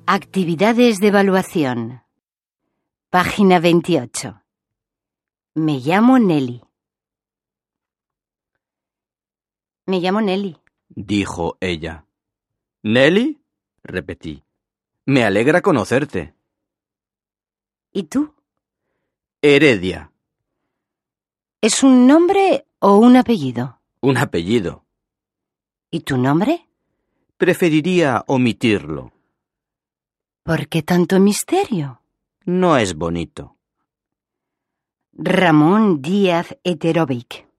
Actividades de evaluación. Página 28. Me llamo Nelly. Me llamo Nelly, dijo ella. ¿Nelly? Repetí. Me alegra conocerte. ¿Y tú? Heredia. ¿Es un nombre o un apellido? Un apellido. ¿Y tu nombre? Preferiría omitirlo. ¿Por qué tanto misterio? No es bonito. Ramón Díaz Eterovic.